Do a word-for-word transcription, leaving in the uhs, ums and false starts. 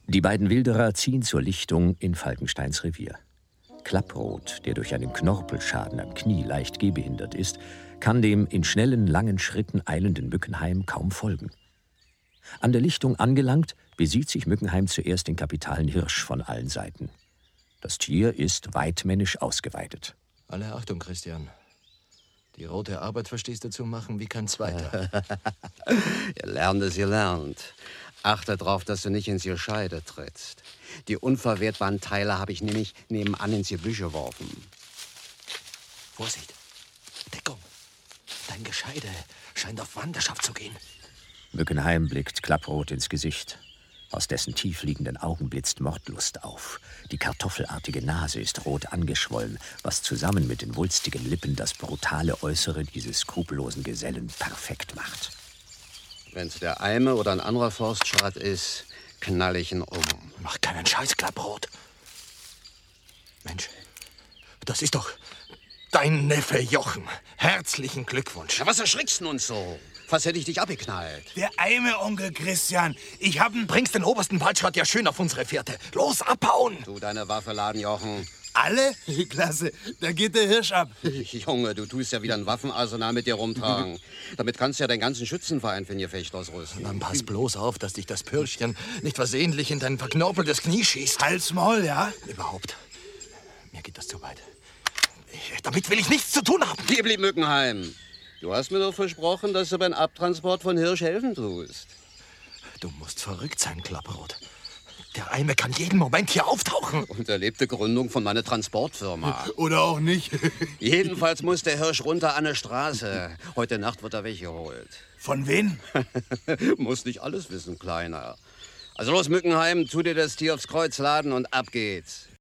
Die beiden Wilderer ziehen zur Lichtung in Falkensteins Revier. Klapproth, der durch einen Knorpelschaden am Knie leicht gehbehindert ist, kann dem in schnellen, langen Schritten eilenden Mückenheim kaum folgen. An der Lichtung angelangt, besieht sich Mückenheim zuerst den kapitalen Hirsch von allen Seiten. Das Tier ist weitmännisch ausgeweitet. Alle Achtung, Christian. Die rote Arbeit verstehst du zu machen wie kein zweiter. Ihr lernt es, ihr lernt. Achte darauf, dass du nicht ins Gescheide trittst. Die unverwertbaren Teile habe ich nämlich nebenan ins Gebüsch geworfen. Vorsicht! Deckung! Dein Gescheide scheint auf Wanderschaft zu gehen. Mückenheim blickt Klapproth ins Gesicht. Aus dessen tiefliegenden Augen blitzt Mordlust auf. Die kartoffelartige Nase ist rot angeschwollen, was zusammen mit den wulstigen Lippen das brutale Äußere dieses skrupellosen Gesellen perfekt macht. Wenn's der Eime oder ein anderer Forstschrat ist, knall ich ihn um. Mach keinen Scheiß, Klapproth. Mensch, das ist doch dein Neffe Jochen. Herzlichen Glückwunsch. Ja, was erschrickst du uns so? Fast hätte ich dich abgeknallt. Der Eime, Onkel Christian. Ich hab'n... Bringst den obersten Waldschrat ja schön auf unsere Fährte. Los, abhauen! Du deine Waffe laden, Jochen. Alle? Klasse, da geht der Hirsch ab. Junge, du tust ja wieder ein Waffenarsenal mit dir rumtragen. Damit kannst du ja deinen ganzen Schützenverein für ein Gefecht ausrüsten. Dann pass bloß auf, dass dich das Pürschchen nicht versehentlich in dein verknorpeltes Knie schießt. Halt's Maul, ja? Überhaupt. Mir geht das zu weit. Ich, damit will ich nichts zu tun haben. Hier blieb Mückenheim. Du hast mir doch versprochen, dass du beim Abtransport von Hirsch helfen tust. Du musst verrückt sein, Klapproth. Der Eime kann jeden Moment hier auftauchen. Und erlebte Gründung von meiner Transportfirma. Oder auch nicht. Jedenfalls muss der Hirsch runter an der Straße. Heute Nacht wird er weggeholt. Von wem? Muss nicht alles wissen, Kleiner. Also los, Mückenheim, tu dir das Tier aufs Kreuz laden und ab geht's.